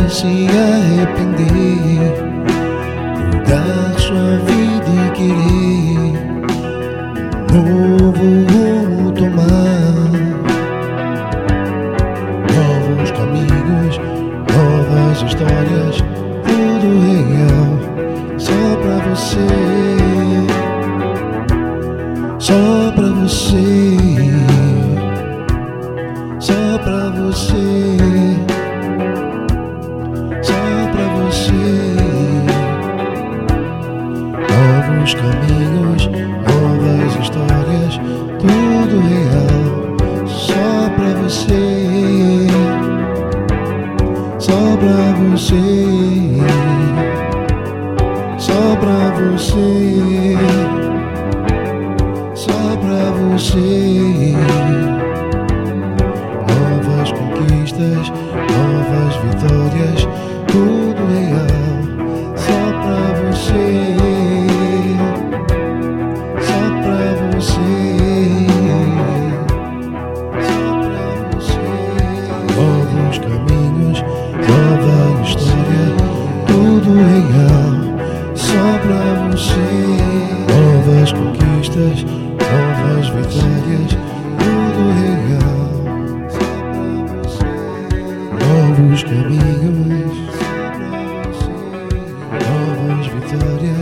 se arrepender, mudar sua vida e querer novo rumo tomar, novos caminhos, novas histórias, tudo real, só pra você, só pra você, só pra você, só pra você. Novos caminhos, novas histórias, tudo real, só pra você, só pra você, só pra você, só pra você. Novas conquistas, novas vitórias, tudo real, só pra você, só pra você, só pra você. Novos caminhos, nova história, tudo real, só pra você. Novas conquistas, novas vitórias, tudo real, novos caminhos, novas vitórias.